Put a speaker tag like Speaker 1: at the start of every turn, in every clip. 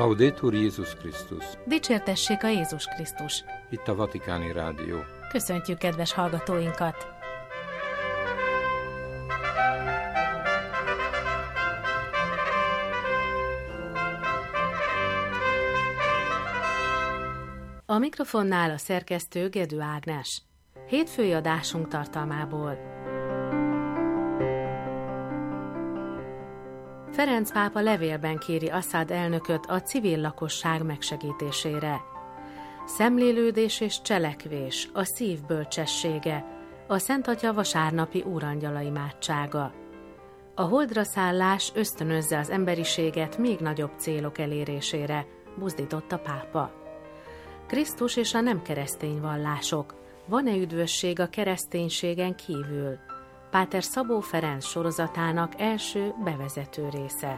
Speaker 1: Laudetur Jézus Krisztus.
Speaker 2: Dicsértessék a Jézus Krisztus.
Speaker 1: Itt a Vatikáni Rádió.
Speaker 2: Köszöntjük kedves hallgatóinkat! A mikrofonnál a szerkesztő Gedő Ágnes. Hétfői adásunk tartalmából. Ferenc pápa levélben kéri Assad elnököt a civil lakosság megsegítésére. Szemlélődés és cselekvés, a szív bölcsessége, a Szent Atya vasárnapi úrangyala imádsága. A holdra szállás ösztönözze az emberiséget még nagyobb célok elérésére, buzdított a pápa. Krisztus és a nem keresztény vallások. Van-e üdvösség a kereszténységen kívül? Páter Szabó Ferenc sorozatának első bevezető része.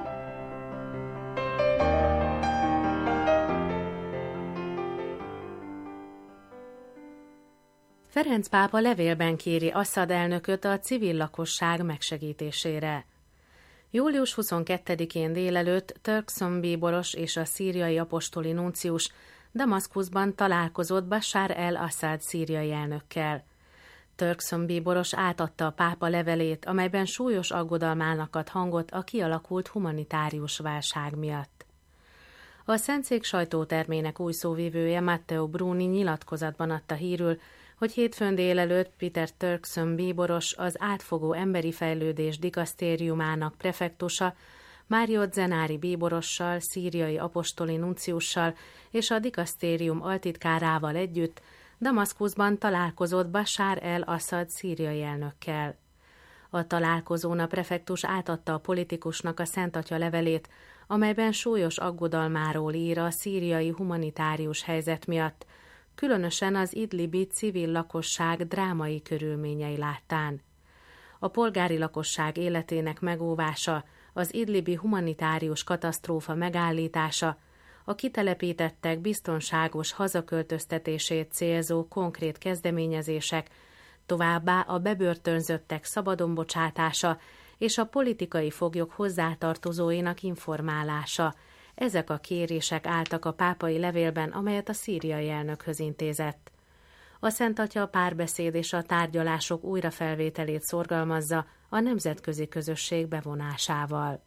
Speaker 2: Ferenc pápa levélben kéri Assad elnököt a civil lakosság megsegítésére. Július 22-én délelőtt Turkson bíboros és a szíriai apostoli nuncius Damaszkuszban találkozott Bashar el-Assad szíriai elnökkel. Turkson bíboros átadta a pápa levelét, amelyben súlyos aggodalmának ad hangot a kialakult humanitárius válság miatt. A Szentszék sajtótermének új szóvivője Matteo Bruni nyilatkozatban adta hírül, hogy hétfőn délelőtt Peter Turkson bíboros, az átfogó emberi fejlődés dikasztériumának prefektusa, Mário Zenári bíborossal, szíriai apostoli nunciussal és a dikasztérium altitkárával együtt Damaszkuszban találkozott Bashar el-Assad szíriai elnökkel. A találkozón a prefektus átadta a politikusnak a Szent Atya levelét, amelyben súlyos aggodalmáról ír a szíriai humanitárius helyzet miatt, különösen az idlibi civil lakosság drámai körülményei láttán. A polgári lakosság életének megóvása, az idlibi humanitárius katasztrófa megállítása, a kitelepítettek biztonságos hazaköltöztetését célzó konkrét kezdeményezések, továbbá a bebörtönzöttek szabadon bocsátása és a politikai foglyok hozzátartozóinak informálása. Ezek a kérések álltak a pápai levélben, amelyet a szíriai elnökhöz intézett. A Szent Atya a párbeszéd és a tárgyalások újrafelvételét szorgalmazza a nemzetközi közösség bevonásával.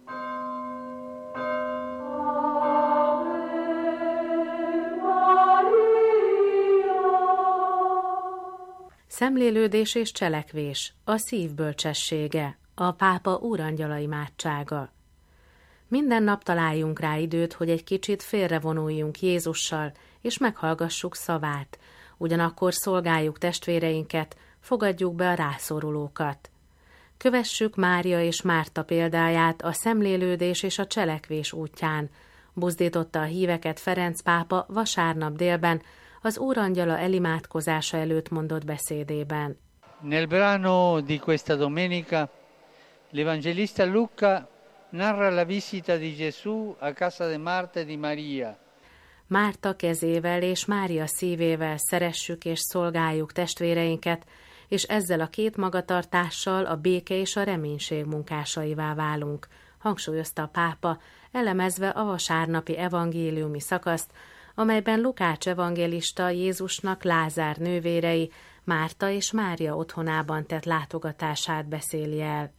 Speaker 2: Szemlélődés és cselekvés, a szív bölcsessége, a pápa úrangyala imádsága. Minden nap találjunk rá időt, hogy egy kicsit félrevonuljunk Jézussal, és meghallgassuk szavát, ugyanakkor szolgáljuk testvéreinket, fogadjuk be a rászorulókat. Kövessük Mária és Márta példáját a szemlélődés és a cselekvés útján, buzdította a híveket Ferenc pápa vasárnap délben, az úrangyala elimádkozása előtt mondott beszédében.
Speaker 3: Nel brano di questa domenica, l'evangelista Luca narra la visita di Gesù a casa di Marta e di Maria.
Speaker 2: Márta kezével és Mária szívével szeressük és szolgáljuk testvéreinket, és ezzel a két magatartással a béke és a reménység munkásaivá válunk, hangsúlyozta a pápa, elemezve a vasárnapi evangéliumi szakaszt, amelyben Lukács evangélista Jézusnak Lázár nővérei, Márta és Mária otthonában tett látogatását beszéli el.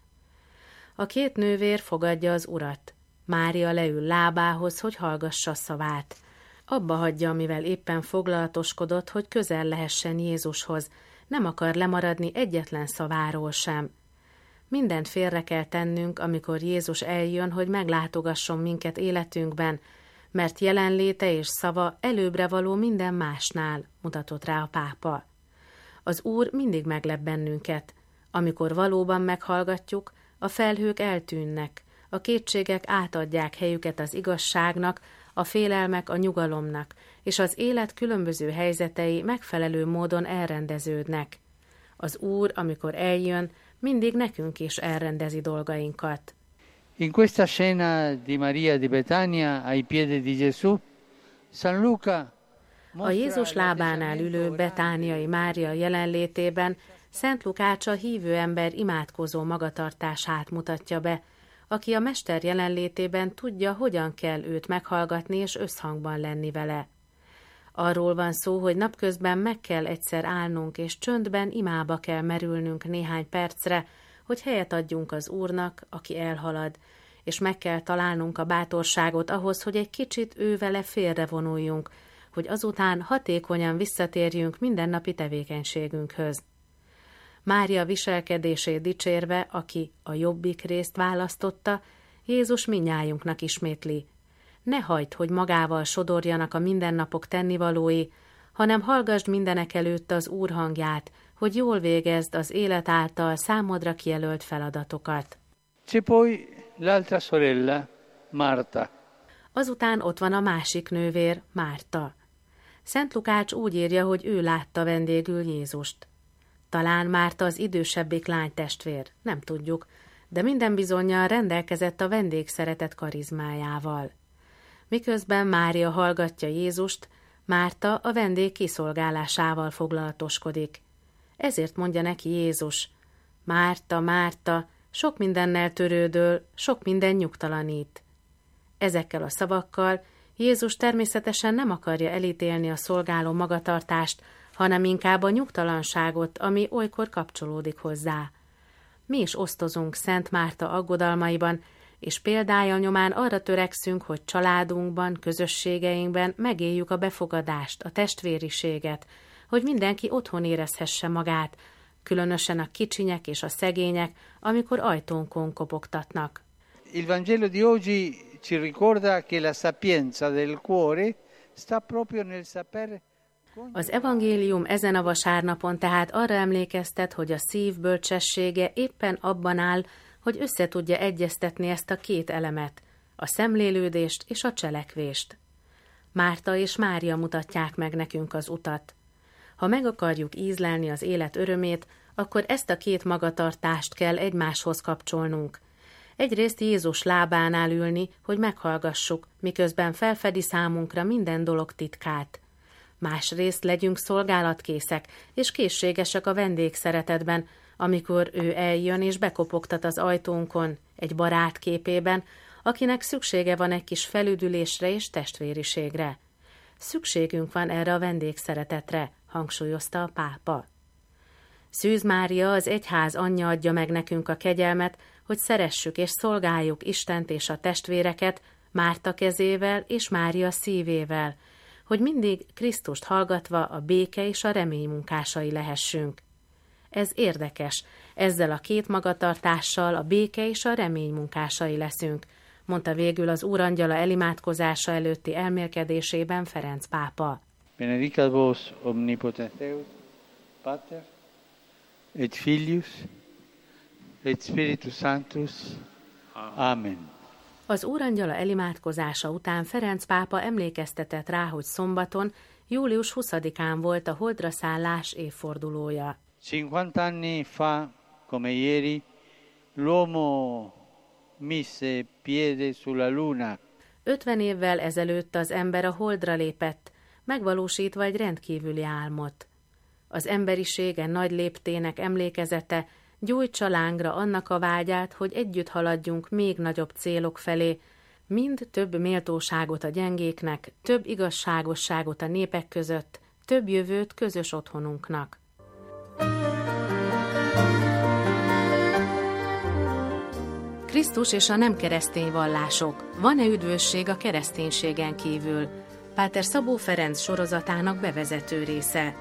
Speaker 2: A két nővér fogadja az Urat. Mária leül lábához, hogy hallgassa szavát. Abba hagyja, amivel éppen foglalatoskodott, hogy közel lehessen Jézushoz, nem akar lemaradni egyetlen szaváról sem. Mindent félre kell tennünk, amikor Jézus eljön, hogy meglátogasson minket életünkben, mert jelenléte és szava előbbre való minden másnál, mutatott rá a pápa. Az Úr mindig meglep bennünket. Amikor valóban meghallgatjuk, a felhők eltűnnek, a kétségek átadják helyüket az igazságnak, a félelmek a nyugalomnak, és az élet különböző helyzetei megfelelő módon elrendeződnek. Az Úr, amikor eljön, mindig nekünk is elrendezi dolgainkat.
Speaker 3: In questa scena di Maria di Betania ai piedi di Gesù, San Luca
Speaker 2: a Jézus lábánál ülő betániai Mária jelenlétében Szent Lukács a hívő ember imádkozó magatartását mutatja be, aki a mester jelenlétében tudja, hogyan kell őt meghallgatni és összhangban lenni vele. Arról van szó, hogy napközben meg kell egyszer állnunk, és csöndben imába kell merülnünk néhány percre, hogy helyet adjunk az Úrnak, aki elhalad, és meg kell találnunk a bátorságot ahhoz, hogy egy kicsit ővele félrevonuljunk, hogy azután hatékonyan visszatérjünk mindennapi tevékenységünkhöz. Mária viselkedését dicsérve, aki a jobbik részt választotta, Jézus mindnyájunknak ismétli: ne hagyd, hogy magával sodorjanak a mindennapok tennivalói, hanem hallgasd mindenekelőtt az Úr hangját, hogy jól végezd az élet által számodra kijelölt feladatokat.
Speaker 3: C'è poi l'altra sorella, Marta.
Speaker 2: Azután ott van a másik nővér, Márta. Szent Lukács úgy írja, hogy ő látta vendégül Jézust. Talán Márta az idősebbik lánytestvér, nem tudjuk, de minden bizonnyal rendelkezett a vendégszeretet karizmájával. Miközben Mária hallgatja Jézust, Márta a vendég kiszolgálásával foglalatoskodik. Ezért mondja neki Jézus: Márta, Márta, sok mindennel törődöl, sok minden nyugtalanít. Ezekkel a szavakkal Jézus természetesen nem akarja elítélni a szolgáló magatartást, hanem inkább a nyugtalanságot, ami olykor kapcsolódik hozzá. Mi is osztozunk Szent Márta aggodalmaiban, és példája nyomán arra törekszünk, hogy családunkban, közösségeinkben megéljük a befogadást, a testvériséget, hogy mindenki otthon érezhesse magát, különösen a kicsinyek és a szegények, amikor ajtónkon kopogtatnak.
Speaker 3: Il Vangelo di oggi ci ricorda che la sapienza del cuore sta proprio nel sapere.
Speaker 2: Az evangélium ezen a vasárnapon tehát arra emlékeztet, hogy a szív bölcsessége éppen abban áll, hogy összetudja egyeztetni ezt a két elemet, a szemlélődést és a cselekvést. Márta és Mária mutatják meg nekünk az utat. Ha meg akarjuk ízlelni az élet örömét, akkor ezt a két magatartást kell egymáshoz kapcsolnunk. Egyrészt Jézus lábánál ülni, hogy meghallgassuk, miközben felfedi számunkra minden dolog titkát. Másrészt legyünk szolgálatkészek és készségesek a vendégszeretetben, amikor ő eljön és bekopogtat az ajtónkon, egy barát képében, akinek szüksége van egy kis felüdülésre és testvériségre. Szükségünk van erre a vendégszeretetre, hangsúlyozta a pápa. Szűz Mária, az egyház anyja adja meg nekünk a kegyelmet, hogy szeressük és szolgáljuk Istent és a testvéreket Márta kezével és Mária szívével, hogy mindig Krisztust hallgatva a béke és a remény munkásai lehessünk. Ez érdekes, ezzel a két magatartással a béke és a remény munkásai leszünk, mondta végül az Úrangyala elimádkozása előtti elmélkedésében Ferenc pápa.
Speaker 3: Benedicat vos omnipotens Deus, Pater, et Filius, et Spiritus Sanctus. Amen.
Speaker 2: Az Úrangyala elimádkozása után Ferenc pápa emlékeztetett rá, hogy szombaton, július 20-án volt a holdra szállás évfordulója.
Speaker 3: 50 anni fa, come ieri, l'uomo mise piede sulla luna.
Speaker 2: 50 évvel ezelőtt az ember a holdra lépett, megvalósítva egy rendkívüli álmot. Az emberisége nagy léptének emlékezete gyújtsa lángra annak a vágyát, hogy együtt haladjunk még nagyobb célok felé, mind több méltóságot a gyengéknek, több igazságosságot a népek között, több jövőt közös otthonunknak. Krisztus és a nem keresztény vallások. Van-e üdvösség a kereszténységen kívül? Páter Szabó Ferenc sorozatának bevezető része.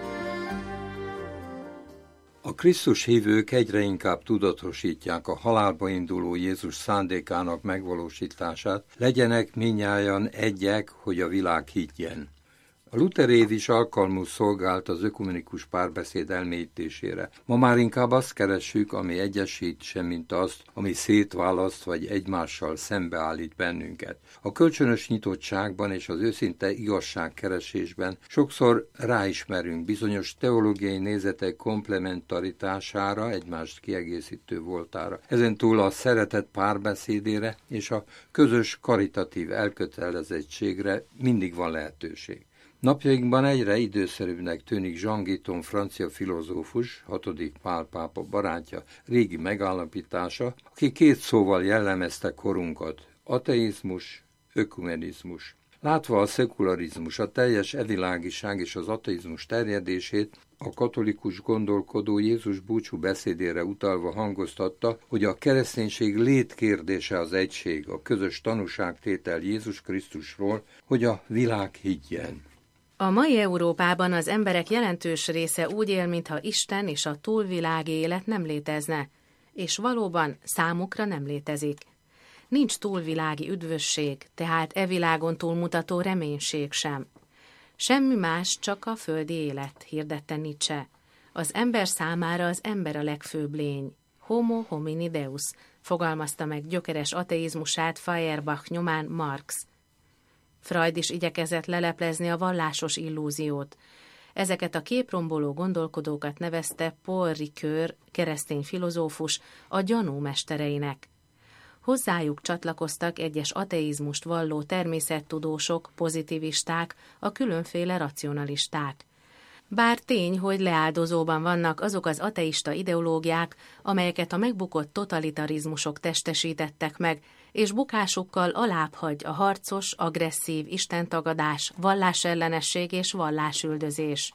Speaker 1: A Krisztus hívők egyre inkább tudatosítják a halálba induló Jézus szándékának megvalósítását, legyenek mindnyájan egyek, hogy a világ higgyen. A Luther év is alkalmul szolgált az ökumenikus párbeszéd elmélyítésére. Ma már inkább azt keressük, ami egyesít, semmint azt, ami szétválaszt vagy egymással szembeállít bennünket. A kölcsönös nyitottságban és az őszinte igazságkeresésben sokszor ráismerünk bizonyos teológiai nézetek komplementaritására, egymást kiegészítő voltára. Ezentúl a szeretet párbeszédére és a közös karitatív elkötelezettségre mindig van lehetőség. Napjainkban egyre időszerűbbnek tűnik Jean Guiton francia filozófus, 6. Pál pápa barátja régi megállapítása, aki 2 szóval jellemezte korunkat: ateizmus, ökumenizmus. Látva a szekularizmus, a teljes evilágiság és az ateizmus terjedését, a katolikus gondolkodó Jézus búcsú beszédére utalva hangoztatta, hogy a kereszténység létkérdése az egység, a közös tanúságtétel Jézus Krisztusról, hogy a világ higgyen.
Speaker 2: A mai Európában az emberek jelentős része úgy él, mintha Isten és a túlvilági élet nem létezne, és valóban számukra nem létezik. Nincs túlvilági üdvösség, tehát e világon túlmutató reménység sem. Semmi más, csak a földi élet, hirdette Nietzsche. Az ember számára az ember a legfőbb lény. Homo homini deus, fogalmazta meg gyökeres ateizmusát Feuerbach nyomán Marx. Freud is igyekezett leleplezni a vallásos illúziót. Ezeket a képromboló gondolkodókat nevezte Paul Ricoeur, keresztény filozófus, a gyanú mestereinek. Hozzájuk csatlakoztak egyes ateizmust valló természettudósok, pozitivisták, a különféle racionalisták. Bár tény, hogy leáldozóban vannak azok az ateista ideológiák, amelyeket a megbukott totalitarizmusok testesítettek meg, és bukásukkal alábbhagy a harcos, agresszív istentagadás, vallásellenesség és vallásüldözés.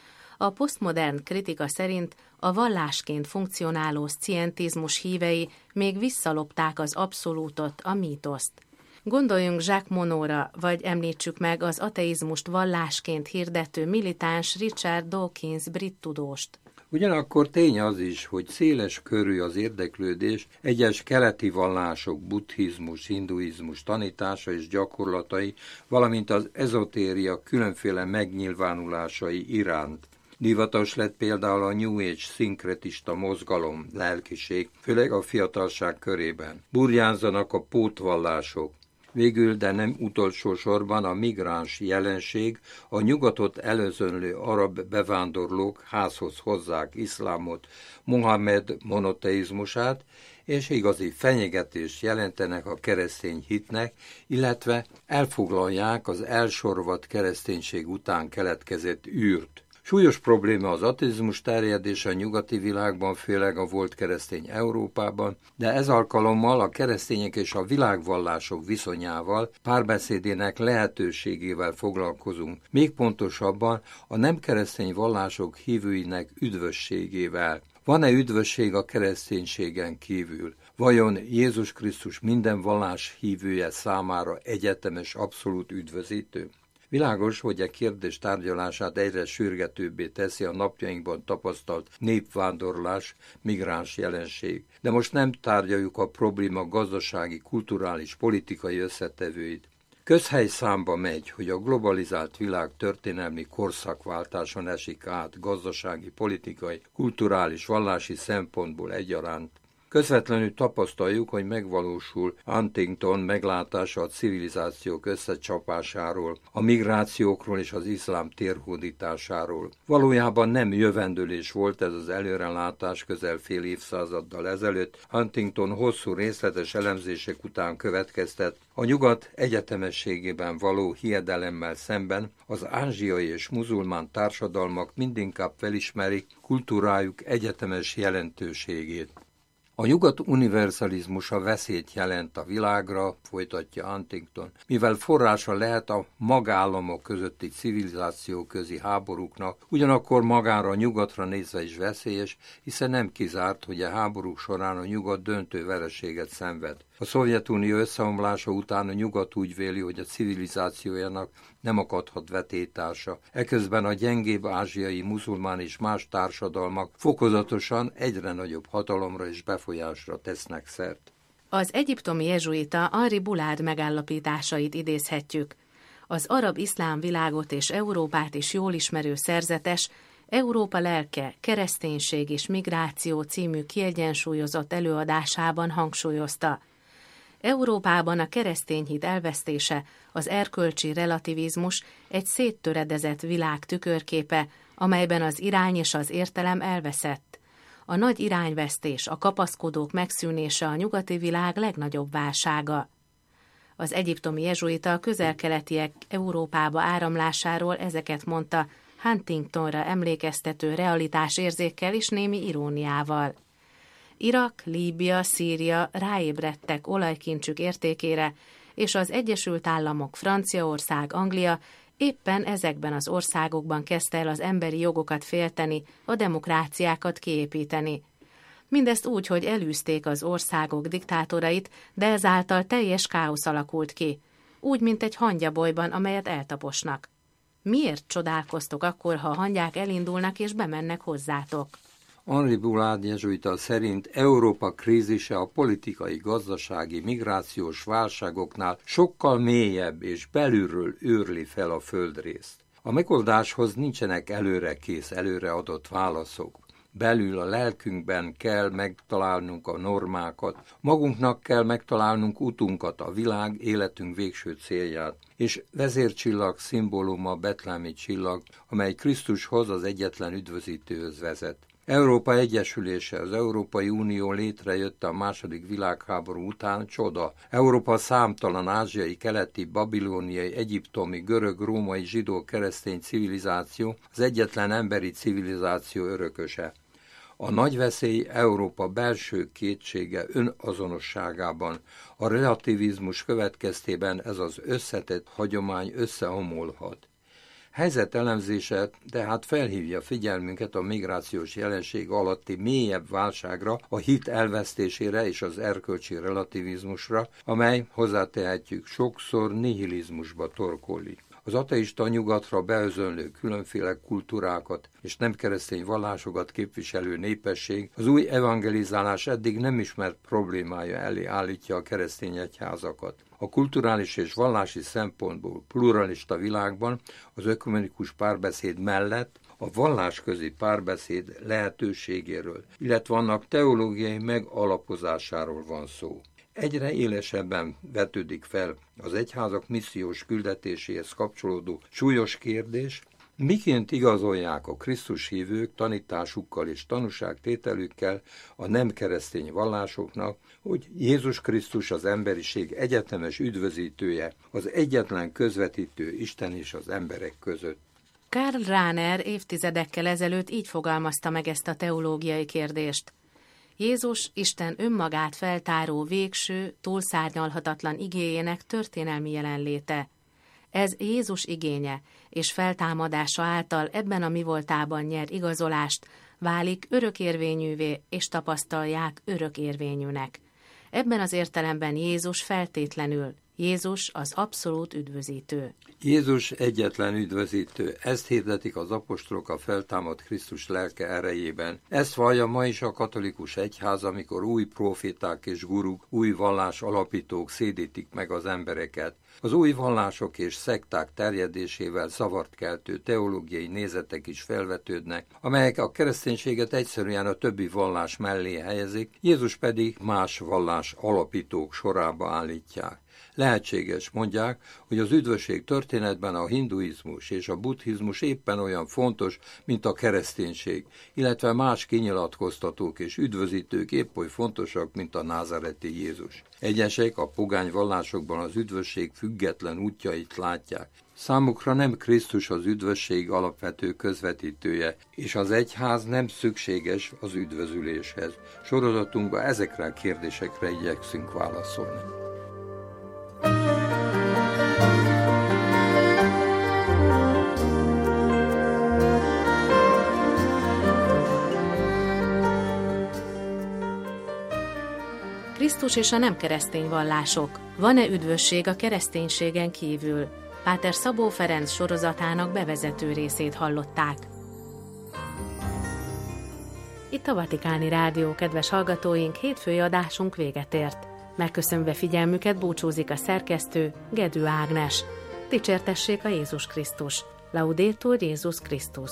Speaker 2: A posztmodern kritika szerint a vallásként funkcionáló szcientizmus hívei még visszalopták az abszolútot, a mítoszt. Gondoljunk Jacques Monodra, vagy említsük meg az ateizmust vallásként hirdető militáns Richard Dawkins brit tudóst.
Speaker 1: Ugyanakkor tény az is, hogy széles körű az érdeklődés egyes keleti vallások, buddhizmus, hinduizmus tanítása és gyakorlatai, valamint az ezotéria különféle megnyilvánulásai iránt. Divatos lett például a New Age szinkretista mozgalom, lelkiség, főleg a fiatalság körében. Burjánzanak a pótvallások. Végül, de nem utolsó sorban a migráns jelenség, a nyugatot előzönlő arab bevándorlók házhoz hozzák iszlámot, Mohamed monoteizmusát, és igazi fenyegetést jelentenek a keresztény hitnek, illetve elfoglalják az elsorvadt kereszténység után keletkezett űrt. Súlyos probléma az ateizmus terjedése a nyugati világban, főleg a volt keresztény Európában, de ez alkalommal a keresztények és a világvallások viszonyával, párbeszédének lehetőségével foglalkozunk, még pontosabban a nem keresztény vallások hívőinek üdvösségével. Van-e üdvösség a kereszténységen kívül? Vajon Jézus Krisztus minden vallás hívője számára egyetemes, abszolút üdvözítő? Világos, hogy a kérdés tárgyalását egyre sürgetőbbé teszi a napjainkban tapasztalt népvándorlás, migráns jelenség. De most nem tárgyaljuk a probléma gazdasági, kulturális, politikai összetevőit. Közhelyszámba megy, hogy a globalizált világ történelmi korszakváltáson esik át gazdasági, politikai, kulturális, vallási szempontból egyaránt. Közvetlenül tapasztaljuk, hogy megvalósul Huntington meglátása a civilizációk összecsapásáról, a migrációkról és az iszlám térhódításáról. Valójában nem jövendőlés volt ez az előrelátás közel fél évszázaddal ezelőtt. Huntington hosszú részletes elemzések után következtet, a nyugat egyetemességében való hiedelemmel szemben az ázsiai és muzulmán társadalmak mindinkább felismerik kultúrájuk egyetemes jelentőségét. A nyugat univerzalizmusa veszélyt jelent a világra, folytatja Huntington, mivel forrása lehet a magállamok közötti civilizációközi háborúknak, ugyanakkor magára a nyugatra nézve is veszélyes, hiszen nem kizárt, hogy a háborúk során a nyugat döntő vereséget szenved. A Szovjetunió összeomlása után a nyugat úgy véli, hogy a civilizációjának nem akadhat vetélytársa. Eközben a gyengébb ázsiai, muzulmán és más társadalmak fokozatosan egyre nagyobb hatalomra és befolyásra tesznek szert.
Speaker 2: Az egyiptomi jezsuita Henri Boulard megállapításait idézhetjük. Az arab-iszlám világot és Európát is jól ismerő szerzetes Európa lelke, kereszténység és migráció című kiegyensúlyozott előadásában hangsúlyozta. Európában a keresztény hit elvesztése, az erkölcsi relativizmus egy széttöredezett világ tükörképe, amelyben az irány és az értelem elveszett. A nagy irányvesztés, a kapaszkodók megszűnése a nyugati világ legnagyobb válsága. Az egyiptomi jezsuita a közel-keletiek Európába áramlásáról ezeket mondta, Huntingtonra emlékeztető realitásérzékkel és némi iróniával. Irak, Líbia, Szíria ráébredtek olajkincsük értékére, és az Egyesült Államok, Franciaország, Anglia éppen ezekben az országokban kezdte el az emberi jogokat félteni, a demokráciákat kiépíteni. Mindezt úgy, hogy elűzték az országok diktátorait, de ezáltal teljes káosz alakult ki, úgy, mint egy hangyabolyban, amelyet eltaposnak. Miért csodálkoztok akkor, ha a hangyák elindulnak és bemennek hozzátok?
Speaker 1: Henri Boulard jezsuita szerint Európa krízise a politikai, gazdasági, migrációs válságoknál sokkal mélyebb és belülről őrli fel a földrészt. A megoldáshoz nincsenek előrekész, előreadott válaszok. Belül a lelkünkben kell megtalálnunk a normákat, magunknak kell megtalálnunk utunkat, a világ életünk végső célját, és vezércsillag szimbóluma betlehemi csillag, amely Krisztushoz, az egyetlen üdvözítőhöz vezet. Európa egyesülése, az Európai Unió létrejötte a II. Világháború után csoda. Európa számtalan ázsiai, keleti, babilóniai, egyiptomi, görög, római, zsidó, keresztény civilizáció, az egyetlen emberi civilizáció örököse. A nagy veszély Európa belső kétsége önazonosságában. A relativizmus következtében ez az összetett hagyomány összeomolhat. Helyzet elemzése tehát felhívja figyelmünket a migrációs jelenség alatti mélyebb válságra, a hit elvesztésére és az erkölcsi relativizmusra, amely, hozzátehetjük, sokszor nihilizmusba torkollik. Az ateista nyugatra beözönlő különféle kultúrákat és nem keresztény vallásokat képviselő népesség az új evangelizálás eddig nem ismert problémája elé állítja a keresztény egyházakat. A kulturális és vallási szempontból pluralista világban az ökumenikus párbeszéd mellett a vallásközi párbeszéd lehetőségéről, illetve annak teológiai megalapozásáról van szó. Egyre élesebben vetődik fel az egyházak missziós küldetéséhez kapcsolódó súlyos kérdés, miként igazolják a Krisztus hívők tanításukkal és tanúságtételükkel a nem keresztény vallásoknak, hogy Jézus Krisztus az emberiség egyetemes üdvözítője, az egyetlen közvetítő Isten és az emberek között.
Speaker 2: Karl Rahner évtizedekkel ezelőtt így fogalmazta meg ezt a teológiai kérdést. Jézus Isten önmagát feltáró végső, túlszárnyalhatatlan igéjének történelmi jelenléte. Ez Jézus igénye és feltámadása által ebben a mivoltában nyer igazolást, válik örökérvényűvé és tapasztalják örökérvényűnek. Ebben az értelemben Jézus feltétlenül, Jézus az abszolút üdvözítő.
Speaker 1: Jézus egyetlen üdvözítő, ezt hirdetik az apostolok a feltámadt Krisztus lelke erejében. Ezt vallja ma is a katolikus egyház, amikor új proféták és guruk, új vallás alapítók szédítik meg az embereket. Az új vallások és szekták terjedésével zavart keltő teológiai nézetek is felvetődnek, amelyek a kereszténységet egyszerűen a többi vallás mellé helyezik, Jézus pedig más vallás alapítók sorába állítják. Lehetséges, mondják, hogy az üdvösség történetben a hinduizmus és a buddhizmus éppen olyan fontos, mint a kereszténység, illetve más kinyilatkoztatók és üdvözítők épp oly fontosak, mint a názareti Jézus. Egyesek a pogány vallásokban az üdvösség független útjait látják. Számukra nem Krisztus az üdvösség alapvető közvetítője, és az egyház nem szükséges az üdvözüléshez. Sorozatunkban ezekre a kérdésekre igyekszünk válaszolni.
Speaker 2: Krisztus és a nem keresztény vallások. Van-e üdvösség a kereszténységen kívül? Páter Szabó Ferenc sorozatának bevezető részét hallották. Itt a Vatikáni Rádió, kedves hallgatóink, hétfői adásunk véget ért. Megköszönve figyelmüket búcsúzik a szerkesztő, Gedő Ágnes. Dicsértessék a Jézus Krisztus. Laudetur Jézus Krisztus.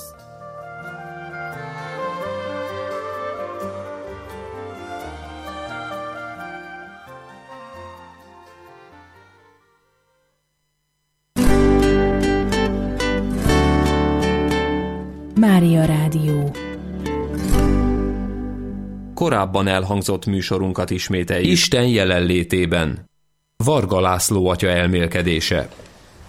Speaker 4: Mária Rádió.
Speaker 5: Korábban elhangzott műsorunkat ismételjük. Isten jelenlétében. Varga László atya elmélkedése.